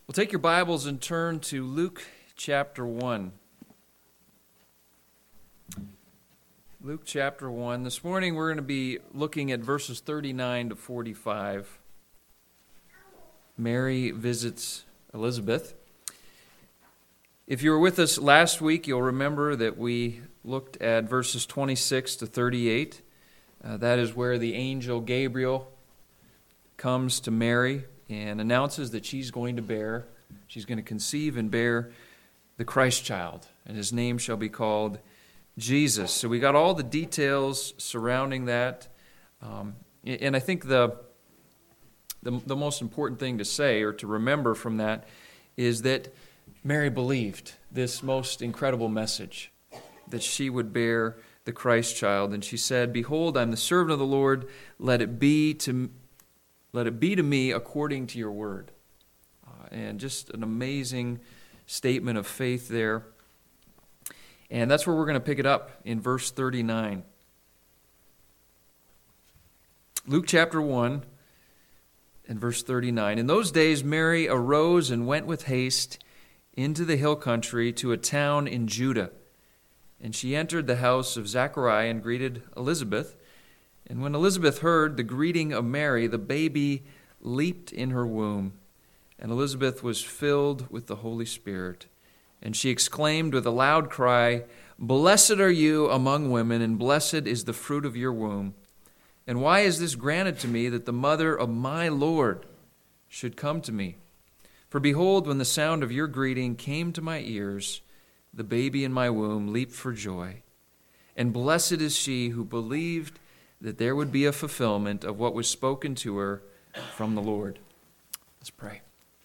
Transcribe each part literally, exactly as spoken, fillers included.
Well, take your Bibles and turn to Luke chapter one. Luke chapter one. This morning we're going to be looking at verses thirty-nine to forty-five. Mary visits Elizabeth. If you were with us last week, you'll remember that we looked at verses twenty-six to thirty-eight. Uh, that is where the angel Gabriel comes to Mary and announces that she's going to bear, she's going to conceive and bear the Christ child, and his name shall be called Jesus. So we got all the details surrounding that, um, and I think the, the the most important thing to say or to remember from that is that Mary believed this most incredible message, that she would bear the Christ child, and she said, "Behold, I'm the servant of the Lord. Let it be to let it be to me according to your word." Uh, and just an amazing statement of faith there. And that's where we're going to pick it up in verse thirty-nine. Luke chapter one and verse thirty-nine. In those days Mary arose and went with haste into the hill country to a town in Judah. And she entered the house of Zechariah and greeted Elizabeth. And when Elizabeth heard the greeting of Mary, the baby leaped in her womb. And Elizabeth was filled with the Holy Spirit. And she exclaimed with a loud cry, "Blessed are you among women, and blessed is the fruit of your womb. And why is this granted to me, that the mother of my Lord should come to me? For behold, when the sound of your greeting came to my ears, the baby in my womb leaped for joy. And blessed is she who believed that there would be a fulfillment of what was spoken to her from the Lord." Let's pray.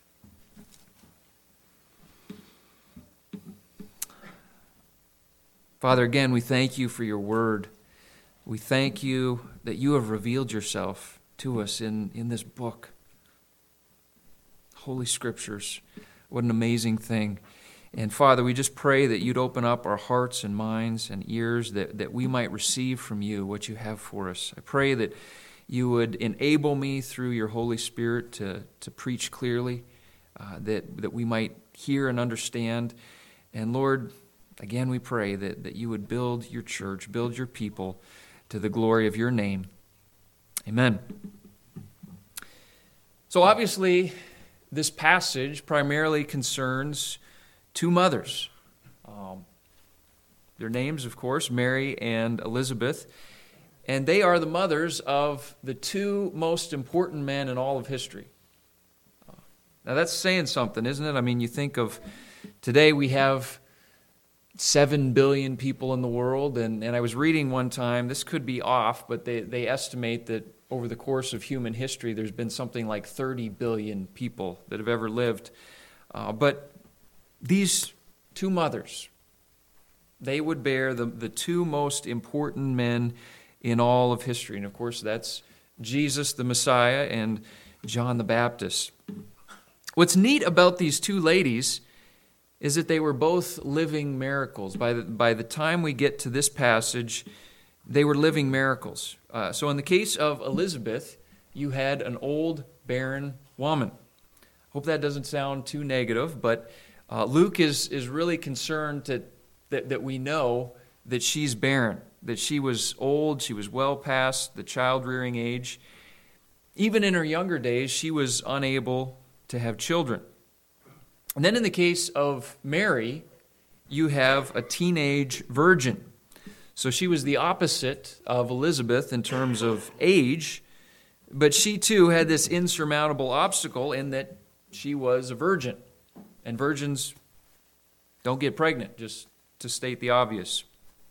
Father, again, we thank you for your word. We thank you that you have revealed yourself to us in, in this book. Holy Scriptures, what an amazing thing. And Father, we just pray that you'd open up our hearts and minds and ears, that, that we might receive from you what you have for us. I pray that you would enable me through your Holy Spirit to, to preach clearly, uh, that, that we might hear and understand. And Lord, again, we pray that, that you would build your church, build your people to the glory of your name. Amen. So obviously, this passage primarily concerns two mothers. Um, their names, of course, Mary and Elizabeth. And they are the mothers of the two most important men in all of history. Uh, now that's saying something, isn't it? I mean, you think of today we have seven billion people in the world. And, and I was reading one time, this could be off, but they, they estimate that over the course of human history, there's been something like thirty billion people that have ever lived. Uh, but these two mothers, they would bear the, the two most important men in all of history. And of course, that's Jesus the Messiah and John the Baptist. What's neat about these two ladies is that they were both living miracles. By the, by the time we get to this passage, they were living miracles. Uh, so in the case of Elizabeth, you had an old, barren woman. Hope that doesn't sound too negative, but Uh, Luke is, is really concerned to, that, that we know that she's barren, that she was old, she was well past the child-rearing age. Even in her younger days, she was unable to have children. And then in the case of Mary, you have a teenage virgin. So she was the opposite of Elizabeth in terms of age, but she too had this insurmountable obstacle in that she was a virgin. And virgins don't get pregnant, just to state the obvious.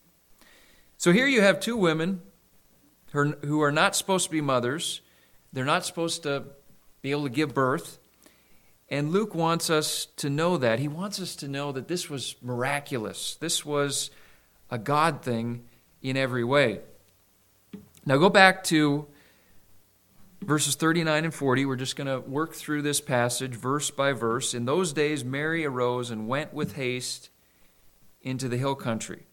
So here you have two women who are not supposed to be mothers. They're not supposed to be able to give birth. And Luke wants us to know that. He wants us to know that this was miraculous. This was a God thing in every way. Now go back to verses thirty-nine and forty. We're just going to work through this passage verse by verse. In those days, Mary arose and went with haste into the hill country.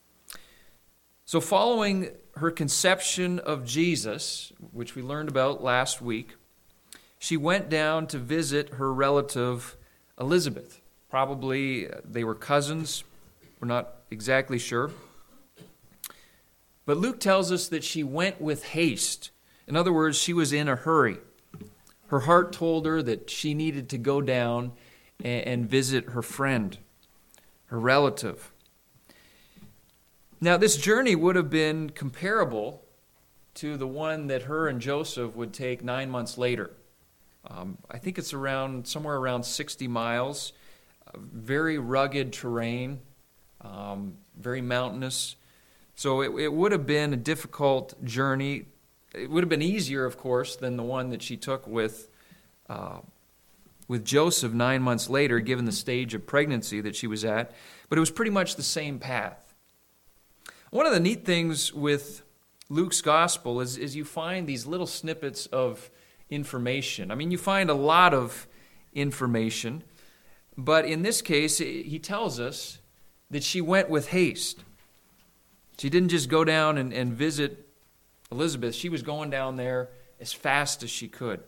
So following her conception of Jesus, which we learned about last week, she went down to visit her relative Elizabeth. Probably they were cousins. We're not exactly sure. But Luke tells us that she went with haste. In other words, she was in a hurry. Her heart told her that she needed to go down and visit her friend, her relative. Now, this journey would have been comparable to the one that her and Joseph would take nine months later. Um, I think it's around somewhere around sixty miles, uh, very rugged terrain, um, very mountainous. So it, it would have been a difficult journey. It would have been easier, of course, than the one that she took with uh, with Joseph nine months later, given the stage of pregnancy that she was at. But it was pretty much the same path. One of the neat things with Luke's gospel is, is you find these little snippets of information. I mean, you find a lot of information, but in this case, he tells us that she went with haste. She didn't just go down and, and visit Elizabeth. She was going down there as fast as she could.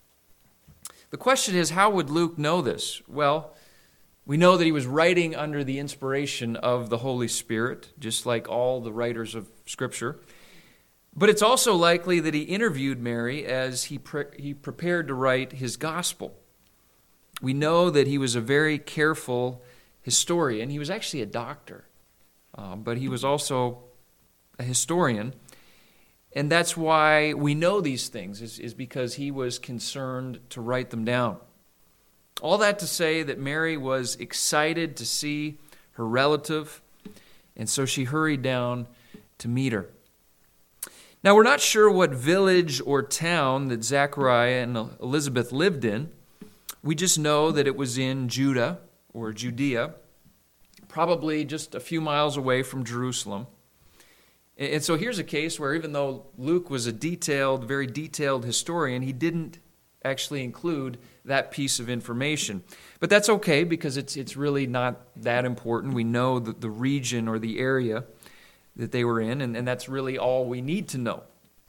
The question is, how would Luke know this? Well, we know that he was writing under the inspiration of the Holy Spirit, just like all the writers of Scripture. But it's also likely that he interviewed Mary as he pre- he prepared to write his gospel. We know that he was a very careful historian. He was actually a doctor, um, but he was also a historian. And that's why we know these things, is, is because he was concerned to write them down. All that to say that Mary was excited to see her relative, and so she hurried down to meet her. Now, we're not sure what village or town that Zechariah and Elizabeth lived in. We just know that it was in Judah or Judea, probably just a few miles away from Jerusalem. And so here's a case where even though Luke was a detailed, very detailed historian, he didn't actually include that piece of information. But that's okay, because it's it's really not that important. We know the, the region or the area that they were in, and, and that's really all we need to know.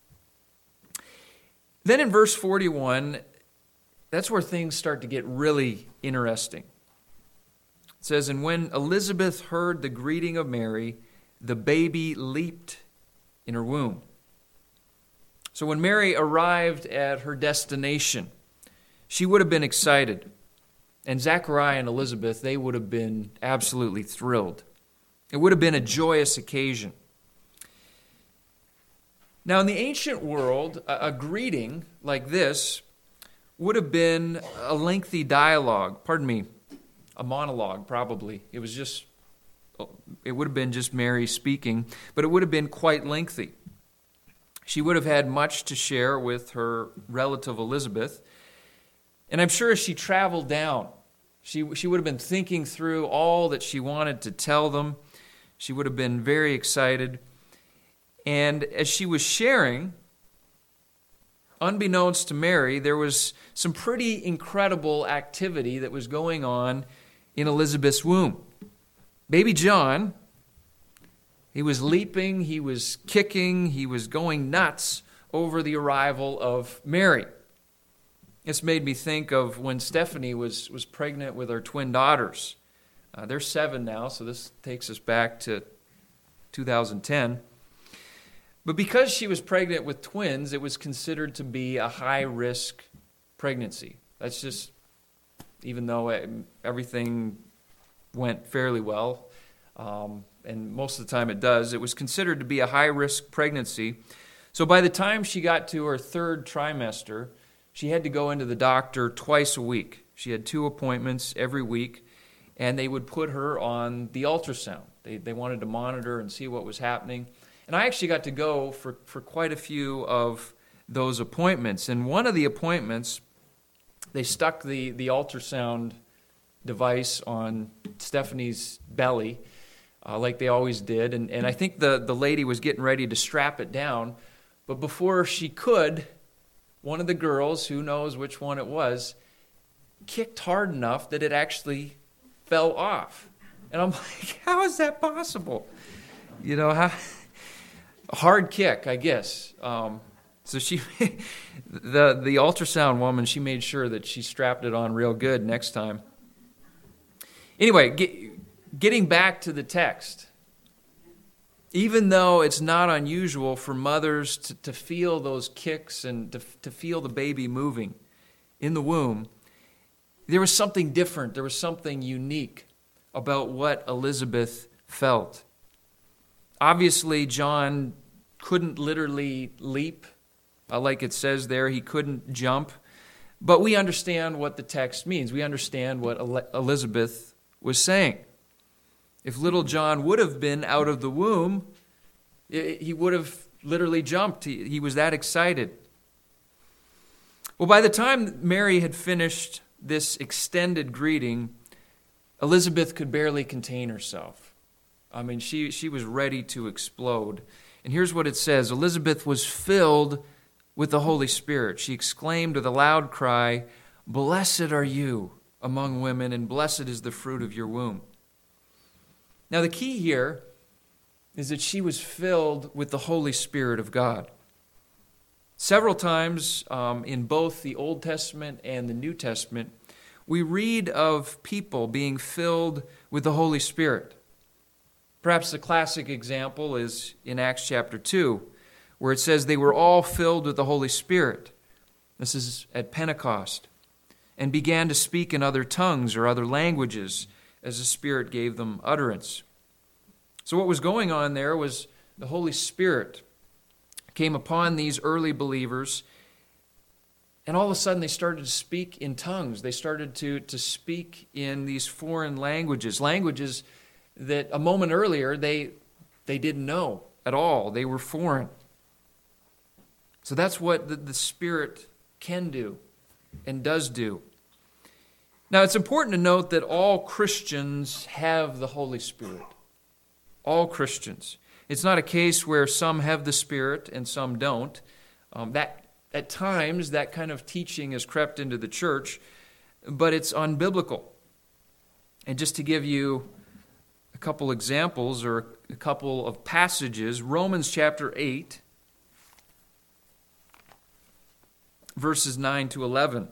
Then in verse forty-one, that's where things start to get really interesting. It says, "And when Elizabeth heard the greeting of Mary, the baby leaped in her womb." So when Mary arrived at her destination, she would have been excited. And Zechariah and Elizabeth, they would have been absolutely thrilled. It would have been a joyous occasion. Now, in the ancient world, a, a greeting like this would have been a lengthy dialogue. Pardon me, a monologue, probably. It was just, it would have been just Mary speaking, but it would have been quite lengthy. She would have had much to share with her relative Elizabeth. And I'm sure as she traveled down, she, she would have been thinking through all that she wanted to tell them. She would have been very excited. And as she was sharing, unbeknownst to Mary, there was some pretty incredible activity that was going on in Elizabeth's womb. Baby John, he was leaping, he was kicking, he was going nuts over the arrival of Mary. This made me think of when Stephanie was, was pregnant with our twin daughters. Uh, they're seven now, so this takes us back to two thousand ten. But because she was pregnant with twins, it was considered to be a high-risk pregnancy. That's just, even though it, everything went fairly well, um, and most of the time it does, it was considered to be a high-risk pregnancy. So by the time she got to her third trimester, she had to go into the doctor twice a week. She had two appointments every week, and they would put her on the ultrasound. They, they wanted to monitor and see what was happening. And I actually got to go for, for quite a few of those appointments. And one of the appointments, they stuck the, the ultrasound device on Stephanie's belly, uh, like they always did. And, and I think the, the lady was getting ready to strap it down. But before she could, one of the girls, who knows which one it was, kicked hard enough that it actually fell off. And I'm like, how is that possible? You know, how... A hard kick, I guess. Um, so she, the the ultrasound woman, she made sure that she strapped it on real good next time. Anyway, get, getting back to the text. Even though it's not unusual for mothers to, to feel those kicks and to, to feel the baby moving in the womb, there was something different. There was something unique about what Elizabeth felt. Obviously, John couldn't literally leap, uh, like it says there. He couldn't jump. But we understand what the text means. We understand what El- Elizabeth was saying. If little John would have been out of the womb, it, he would have literally jumped. He, he was that excited. Well, by the time Mary had finished this extended greeting, Elizabeth could barely contain herself. I mean, she, she was ready to explode. And here's what it says. Elizabeth was filled with the Holy Spirit. She exclaimed with a loud cry, "Blessed are you among women, and blessed is the fruit of your womb." Now, the key here is that she was filled with the Holy Spirit of God. Several times um, in both the Old Testament and the New Testament, we read of people being filled with the Holy Spirit. Perhaps the classic example is in Acts chapter two, where it says they were all filled with the Holy Spirit. This is at Pentecost. And began to speak in other tongues or other languages as the Spirit gave them utterance. So what was going on there was the Holy Spirit came upon these early believers, and all of a sudden they started to speak in tongues. They started to, to speak in these foreign languages, languages that a moment earlier they, they didn't know at all. They were foreign. So that's what the, the Spirit can do and does do. Now, it's important to note that all Christians have the Holy Spirit. All Christians. It's not a case where some have the Spirit and some don't. Um, that at times, that kind of teaching has crept into the church, but it's unbiblical. And just to give you a couple examples or a couple of passages, Romans chapter eight, verses nine to eleven.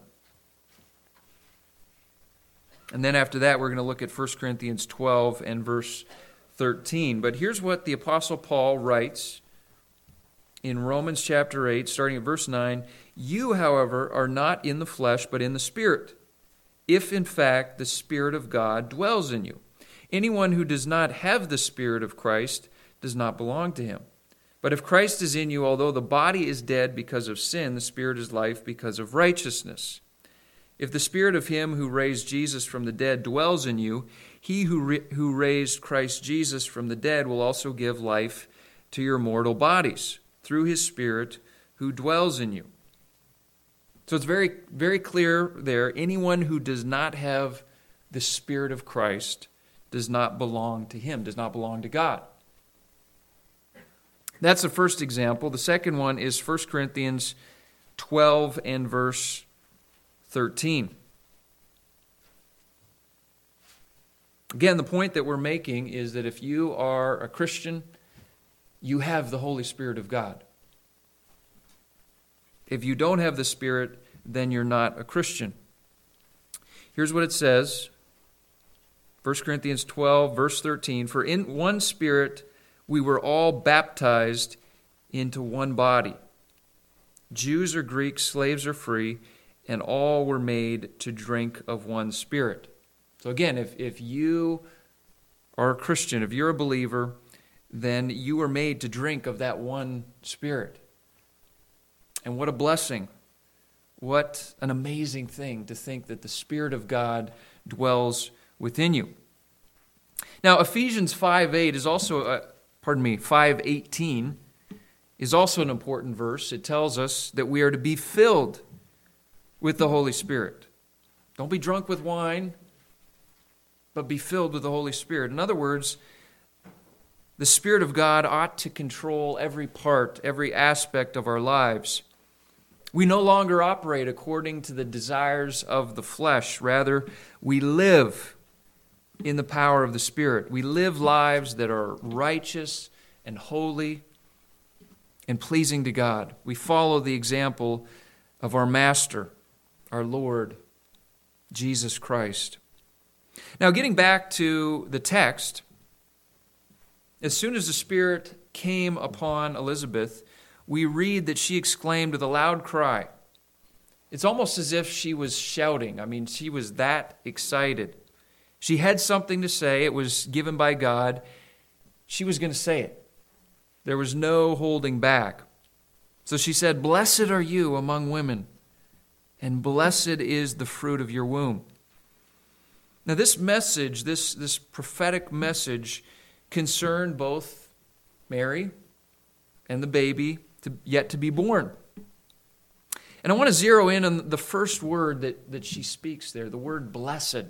And then after that, we're going to look at First Corinthians twelve and verse thirteen. But here's what the Apostle Paul writes in Romans chapter eight, starting at verse nine. "You, however, are not in the flesh, but in the Spirit, if in fact the Spirit of God dwells in you. Anyone who does not have the Spirit of Christ does not belong to him. But if Christ is in you, although the body is dead because of sin, the Spirit is life because of righteousness. If the Spirit of him who raised Jesus from the dead dwells in you, he who, re- who raised Christ Jesus from the dead will also give life to your mortal bodies through his Spirit who dwells in you." So it's very, very clear there. Anyone who does not have the Spirit of Christ does not belong to him, does not belong to God. That's the first example. The second one is First Corinthians twelve and verse thirteen. Again, the point that we're making is that if you are a Christian, you have the Holy Spirit of God. If you don't have the Spirit, then you're not a Christian. Here's what it says. First Corinthians twelve, verse thirteen. "For in one Spirit we were all baptized into one body. Jews or Greeks, slaves or free, and all were made to drink of one Spirit." So again, if, if you are a Christian, if you're a believer, then you are made to drink of that one Spirit. And what a blessing. What an amazing thing to think that the Spirit of God dwells within you. Now, Ephesians five eight is also, uh, pardon me, five eighteen is also an important verse. It tells us that we are to be filled with the Holy Spirit. Don't be drunk with wine, but be filled with the Holy Spirit. In other words, the Spirit of God ought to control every part, every aspect of our lives. We no longer operate according to the desires of the flesh. Rather, we live in the power of the Spirit. We live lives that are righteous and holy and pleasing to God. We follow the example of our Master, our Lord, Jesus Christ. Now, getting back to the text, as soon as the Spirit came upon Elizabeth, we read that she exclaimed with a loud cry. It's almost as if she was shouting. I mean, she was that excited. She had something to say. It was given by God. She was going to say it. There was no holding back. So she said, "Blessed are you among women, and blessed is the fruit of your womb." Now this message, this, this prophetic message, concerned both Mary and the baby to, yet to be born. And I want to zero in on the first word that, that she speaks there, the word blessed.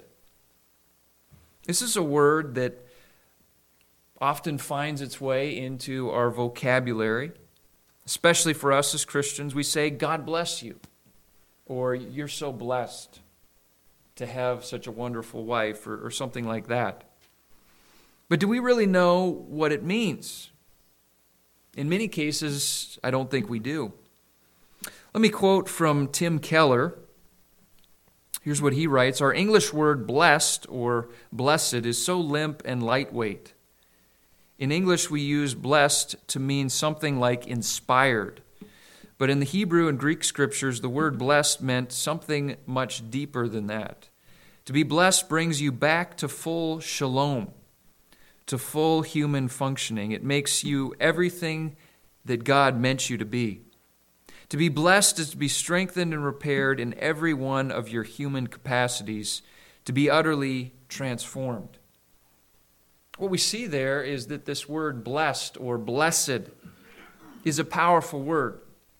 This is a word that often finds its way into our vocabulary, especially for us as Christians. We say, "God bless you," or "You're so blessed to have such a wonderful wife," or, or something like that. But do we really know what it means? In many cases, I don't think we do. Let me quote from Tim Keller. Here's what he writes: "Our English word blessed or blessed is so limp and lightweight. In English, we use blessed to mean something like inspired. But in the Hebrew and Greek scriptures, the word blessed meant something much deeper than that. To be blessed brings you back to full shalom, to full human functioning. It makes you everything that God meant you to be. To be blessed is to be strengthened and repaired in every one of your human capacities, to be utterly transformed." What we see there is that this word blessed or blessed is a powerful word.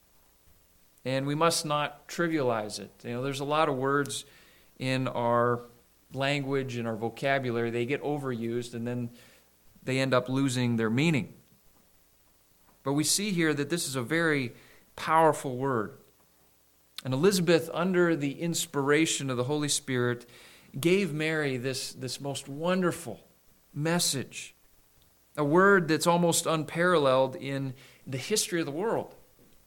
And we must not trivialize it. You know, there's a lot of words in our language, in our vocabulary, they get overused and then they end up losing their meaning. But we see here that this is a very powerful word. And Elizabeth, under the inspiration of the Holy Spirit, gave Mary this, this most wonderful message, a word that's almost unparalleled in the history of the world.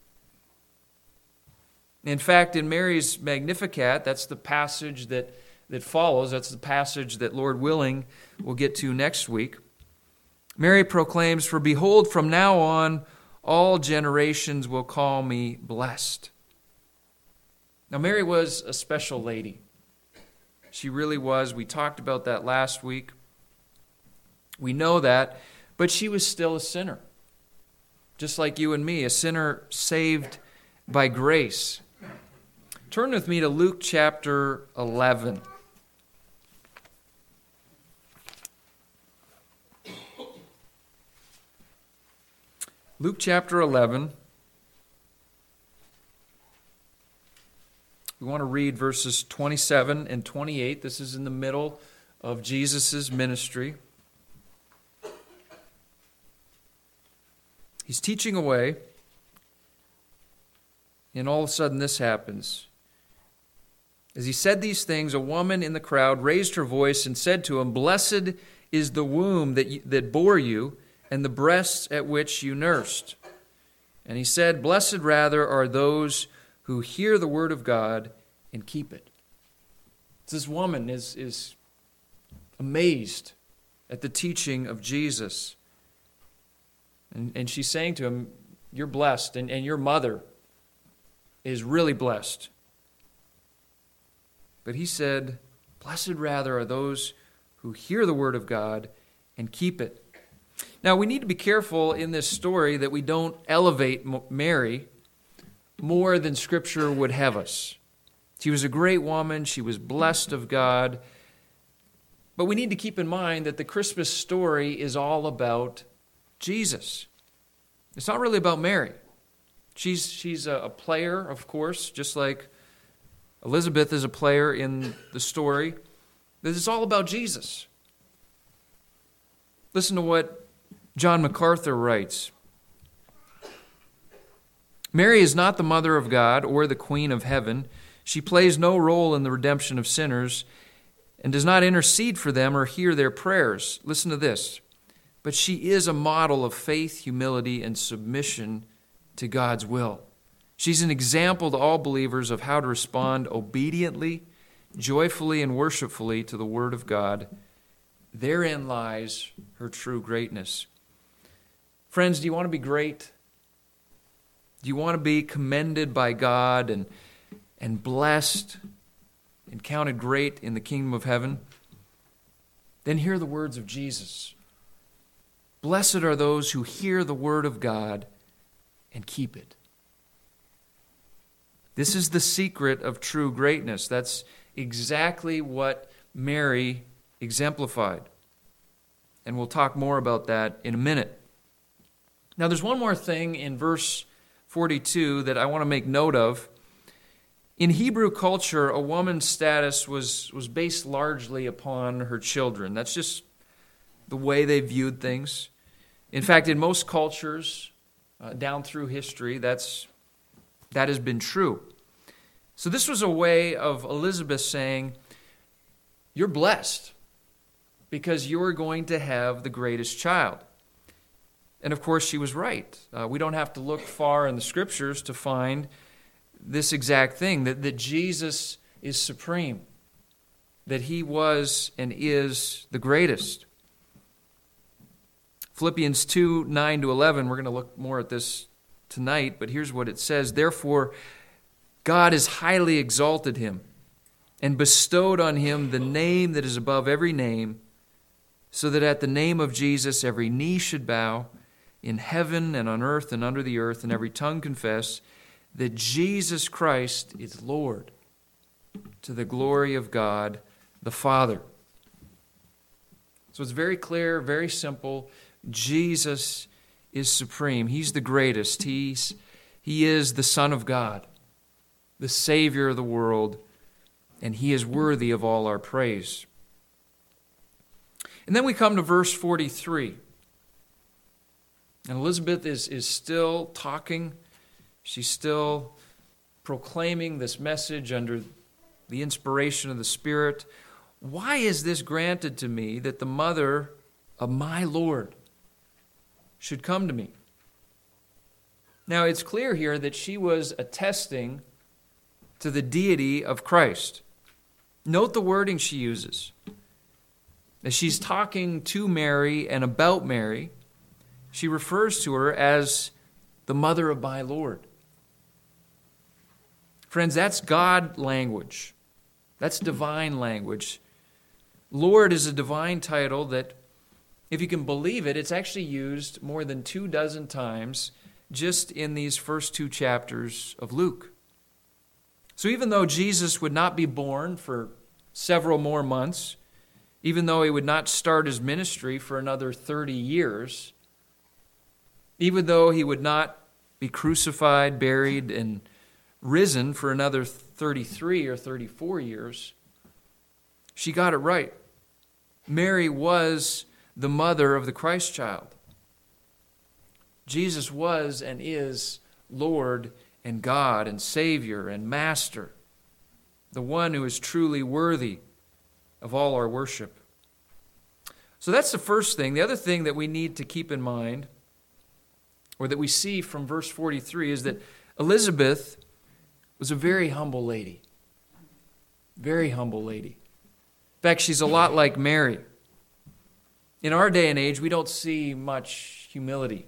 In fact, in Mary's Magnificat, that's the passage that, that follows, that's the passage that, Lord willing, we'll get to next week. Mary proclaims, "For behold, from now on, all generations will call me blessed." Now, Mary was a special lady. She really was. We talked about that last week. We know that, but she was still a sinner, just like you and me, a sinner saved by grace. Turn with me to Luke chapter eleven. Luke chapter eleven. We want to read verses twenty-seven and twenty-eight. This is in the middle of Jesus' ministry. He's teaching away, and all of a sudden this happens. As he said these things, a woman in the crowd raised her voice and said to him, "Blessed is the womb that you, that bore you, and the breasts at which you nursed." And he said, "Blessed rather are those who hear the word of God and keep it." This woman is, is amazed at the teaching of Jesus. And, and she's saying to him, "You're blessed, and, and your mother is really blessed." But he said, "Blessed rather are those who hear the word of God and keep it." Now, we need to be careful in this story that we don't elevate Mary more than Scripture would have us. She was a great woman. She was blessed of God. But we need to keep in mind that the Christmas story is all about Jesus. It's not really about Mary. She's, she's a, a player, of course, just like Elizabeth is a player in the story. But it's all about Jesus. Listen to what John MacArthur writes. "Mary is not the mother of God or the queen of heaven. She plays no role in the redemption of sinners and does not intercede for them or hear their prayers." Listen to this. "But she is a model of faith, humility, and submission to God's will. She's an example to all believers of how to respond obediently joyfully and worshipfully to the Word of God, therein lies her true greatness. Friends, do you want to be great? Do you want to be commended by God and, and blessed and counted great in the kingdom of heaven? Then hear the words of Jesus. Blessed are those who hear the word of God and keep it. This is the secret of true greatness. That's exactly what Mary exemplified. And we'll talk more about that in a minute. Now, there's one more thing in verse forty-two that I want to make note of. In Hebrew culture, a woman's status was, was based largely upon her children. That's just the way they viewed things. In fact, in most cultures, uh, down through history, that's that has been true. So this was a way of Elizabeth saying, you're blessed because you're going to have the greatest child. And of course, she was right. Uh, we don't have to look far in the Scriptures to find this exact thing, that, that Jesus is supreme, that he was and is the greatest. Philippians two, nine to eleven, we're going to look more at this tonight, but here's what it says. Therefore, God has highly exalted him and bestowed on him the name that is above every name, so that at the name of Jesus every knee should bow in heaven and on earth and under the earth, and every tongue confess that Jesus Christ is Lord, to the glory of God the Father. So it's very clear, very simple. Jesus is supreme. He's the greatest. He's, he is the Son of God, the Savior of the world, and he is worthy of all our praise. And then we come to verse forty-three. And Elizabeth is, is still talking. She's still proclaiming this message under the inspiration of the Spirit. Why is this granted to me that the mother of my Lord should come to me? Now, it's clear here that she was attesting to the deity of Christ. Note the wording she uses. As she's talking to Mary and about Mary, she refers to her as the mother of my Lord. Friends, that's God language. That's divine language. Lord is a divine title that, if you can believe it, it's actually used more than two dozen times just in these first two chapters of Luke. So even though Jesus would not be born for several more months, even though he would not start his ministry for another thirty years, even though he would not be crucified, buried, and risen for another thirty-three or thirty-four years, she got it right. Mary was the mother of the Christ child. Jesus was and is Lord and God and Savior and Master, the one who is truly worthy of all our worship. So that's the first thing. The other thing that we need to keep in mind, or that we see from verse forty-three, is that Elizabeth was a very humble lady. Very humble lady. In fact, she's a lot like Mary. In our day and age, we don't see much humility.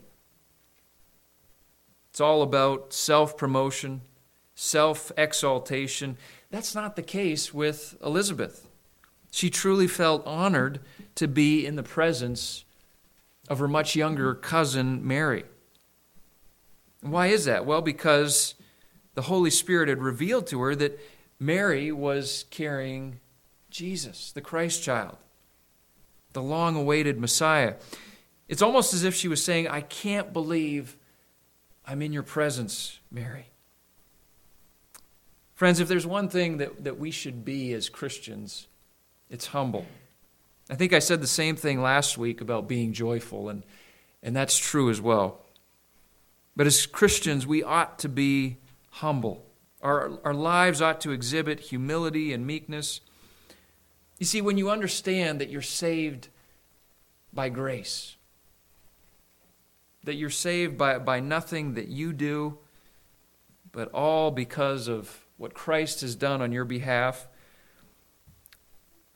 It's all about self-promotion, self-exaltation. That's not the case with Elizabeth. She truly felt honored to be in the presence of her much younger cousin, Mary. And why is that? Well, because the Holy Spirit had revealed to her that Mary was carrying Jesus, the Christ child, the long-awaited Messiah. It's almost as if she was saying, I can't believe I'm in your presence, Mary. Friends, if there's one thing that, that we should be as Christians, it's humble. I think I said the same thing last week about being joyful, and, and that's true as well. But as Christians, we ought to be humble. Our, our lives ought to exhibit humility and meekness. You see, when you understand that you're saved by grace, that you're saved by, by nothing that you do, but all because of what Christ has done on your behalf,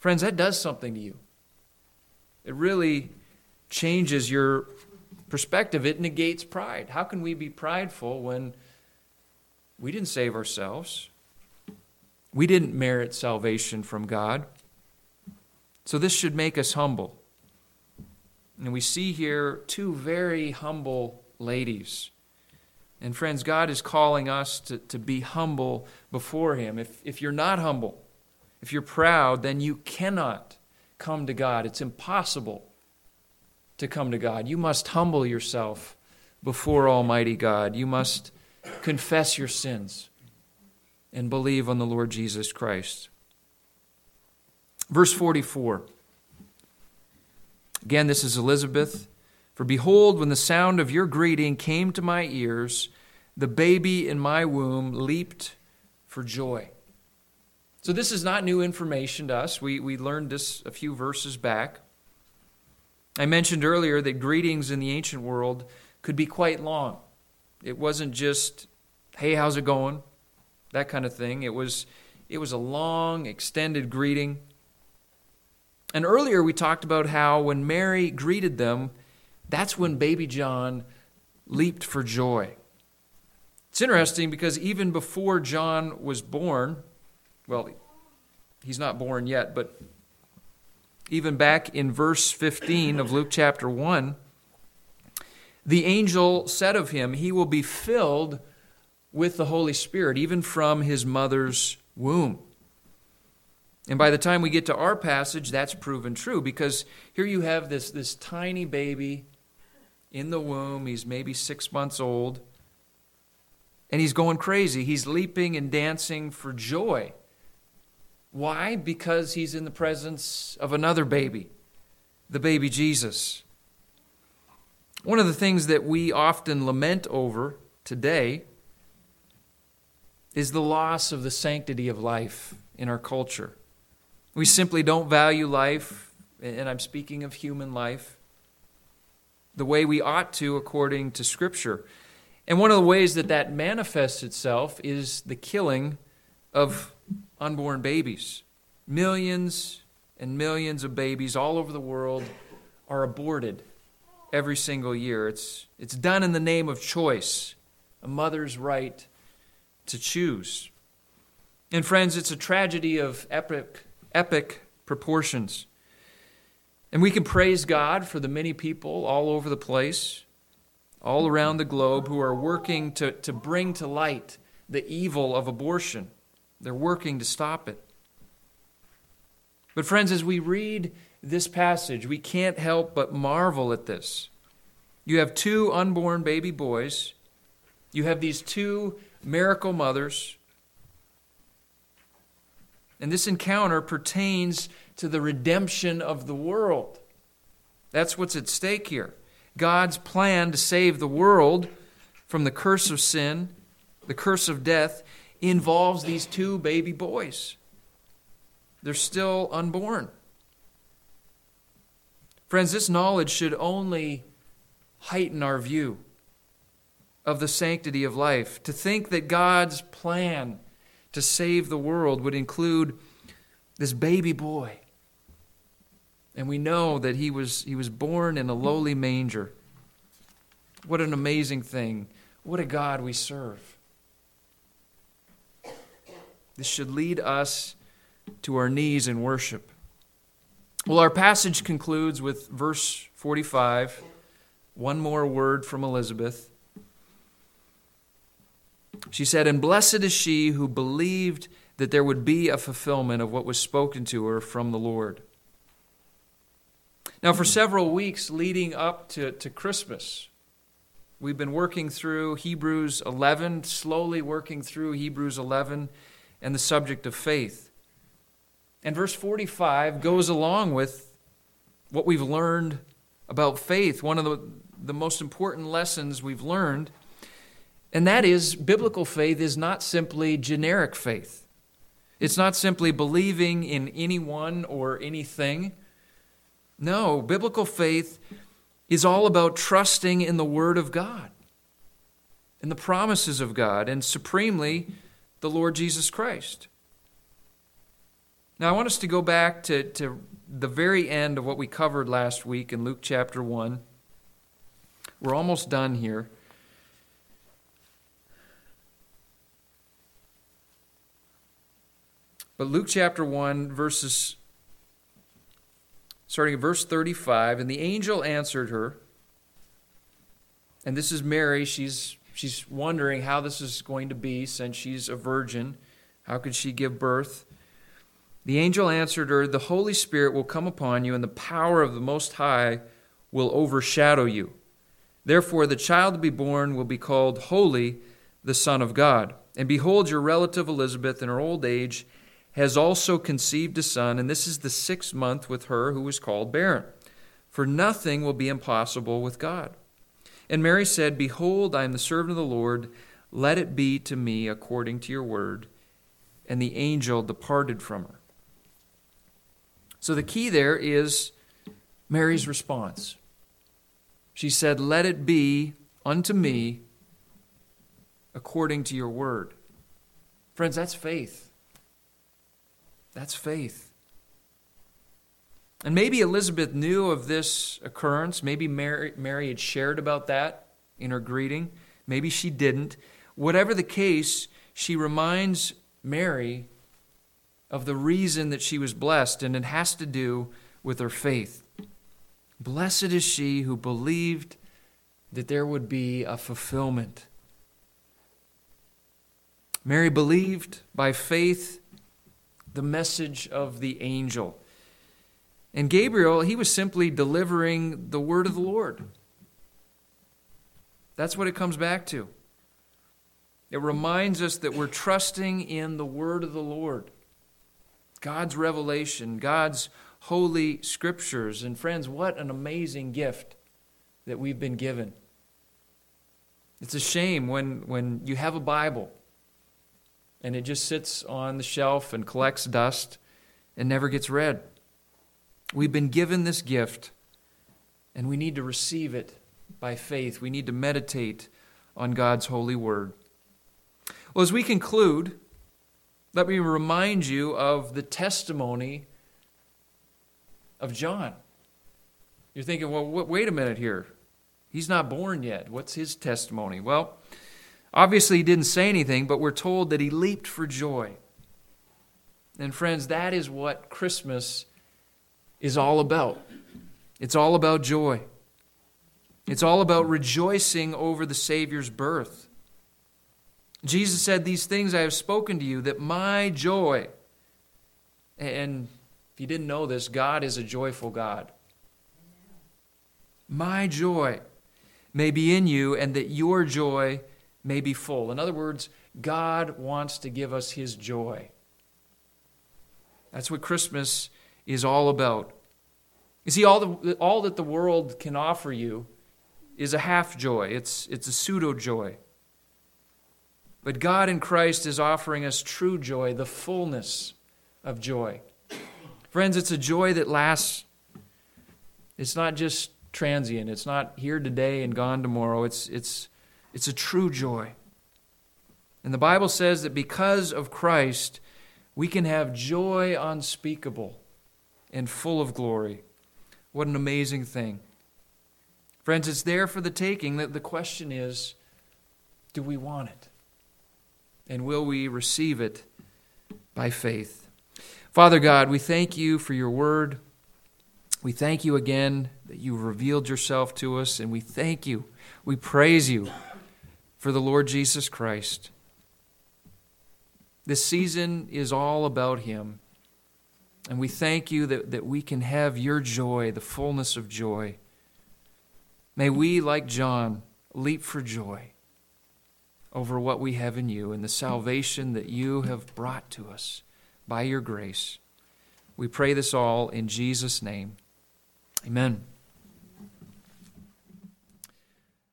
Friends, that does something to you. It really changes your perspective. It negates pride. How can we be prideful when we didn't save ourselves? We didn't merit salvation from God. So this should make us humble. And we see here two very humble ladies. And friends, God is calling us to, to be humble before Him. If, if you're not humble, if you're proud, then you cannot come to God. It's impossible to come to God. You must humble yourself before Almighty God. You must confess your sins and believe on the Lord Jesus Christ. Verse forty-four. Again, this is Elizabeth. For behold, when the sound of your greeting came to my ears, the baby in my womb leaped for joy. So this is not new information to us. We, we learned this a few verses back. I mentioned earlier that greetings in the ancient world could be quite long. It wasn't just, hey, how's it going? That kind of thing. It was, it was a long, extended greeting. And earlier we talked about how when Mary greeted them, that's when baby John leaped for joy. It's interesting because even before John was born, well, he's not born yet, but even back in verse fifteen of Luke chapter one, the angel said of him, he will be filled with the Holy Spirit, even from his mother's womb. And by the time we get to our passage, that's proven true, because here you have this, this tiny baby in the womb. He's maybe six months old, and he's going crazy. He's leaping and dancing for joy. Why? Because he's in the presence of another baby, the baby Jesus. One of the things that we often lament over today is the loss of the sanctity of life in our culture. We simply don't value life, and I'm speaking of human life, the way we ought to according to Scripture. And one of the ways that that manifests itself is the killing of unborn babies. Millions and millions of babies all over the world are aborted every single year. It's, it's done in the name of choice, a mother's right to choose. And friends, it's a tragedy of epic, epic proportions. And we can praise God for the many people all over the place, all around the globe, who are working to, to bring to light the evil of abortion. They're working to stop it. But friends, as we read this passage, we can't help but marvel at this. You have two unborn baby boys. You have these two miracle mothers. And this encounter pertains to the redemption of the world. That's what's at stake here. God's plan to save the world from the curse of sin, the curse of death, involves these two baby boys. They're still unborn. Friends, this knowledge should only heighten our view of the sanctity of life. To think that God's plan to save the world would include this baby boy. And we know that he was, he was born in a lowly manger. What an amazing thing. What a God we serve. This should lead us to our knees in worship. Well, our passage concludes with verse forty-five. One more word from Elizabeth. She said, "And blessed is she who believed that there would be a fulfillment of what was spoken to her from the Lord." Now, for several weeks leading up to, to Christmas, we've been working through Hebrews eleven, slowly working through Hebrews eleven and the subject of faith. And verse forty-five goes along with what we've learned about faith, one of the, the most important lessons we've learned, and that is biblical faith is not simply generic faith. It's not simply believing in anyone or anything. No, biblical faith is all about trusting in the Word of God, in the promises of God, and supremely, the Lord Jesus Christ. Now, I want us to go back to, to the very end of what we covered last week in Luke chapter one. We're almost done here. But Luke chapter one, verses, starting at verse thirty-five, and the angel answered her, and this is Mary, she's she's wondering how this is going to be since she's a virgin. How could she give birth? The angel answered her, the Holy Spirit will come upon you, and the power of the Most High will overshadow you. Therefore, the child to be born will be called Holy, the Son of God. And behold, your relative Elizabeth in her old age has also conceived a son, and this is the sixth month with her who was called barren. For nothing will be impossible with God. And Mary said, behold, I am the servant of the Lord. Let it be to me according to your word. And the angel departed from her. So the key there is Mary's response. She said, let it be unto me according to your word. Friends, that's faith. That's faith. And maybe Elizabeth knew of this occurrence. Maybe Mary, Mary had shared about that in her greeting. Maybe she didn't. Whatever the case, she reminds Mary of the reason that she was blessed, and it has to do with her faith. Blessed is she who believed that there would be a fulfillment. Mary believed by faith the message of the angel. And Gabriel, he was simply delivering the word of the Lord. That's what it comes back to. It reminds us that we're trusting in the word of the Lord. God's revelation, God's holy scriptures. And friends, what an amazing gift that we've been given. It's a shame when, when you have a Bible and it just sits on the shelf and collects dust and never gets read. We've been given this gift, and we need to receive it by faith. We need to meditate on God's holy word. Well, as we conclude, let me remind you of the testimony of John. You're thinking, well, wait a minute here. He's not born yet. What's his testimony? Well, obviously he didn't say anything, but we're told that he leaped for joy. And friends, that is what Christmas is all about. It's all about joy. It's all about rejoicing over the Savior's birth. Jesus said, these things I have spoken to you, that my joy, and if you didn't know this, God is a joyful God. My joy may be in you, and that your joy may be full. In other words, God wants to give us his joy. That's what Christmas is all about. You see, all the, all that the world can offer you is a half joy. It's, it's a pseudo joy. But God in Christ is offering us true joy, the fullness of joy. Friends, it's a joy that lasts. It's not just transient. It's not here today and gone tomorrow. It's, it's, it's a true joy. And the Bible says that because of Christ, we can have joy unspeakable and full of glory. What an amazing thing. Friends, it's there for the taking. The question is, do we want it? And will we receive it by faith? Father God, we thank you for your word. We thank you again that you've revealed yourself to us, and we thank you, we praise you for the Lord Jesus Christ. This season is all about him, and we thank you that, that we can have your joy, the fullness of joy. May we, like John, leap for joy over what we have in you and the salvation that you have brought to us by your grace. We pray this all in Jesus' name. Amen.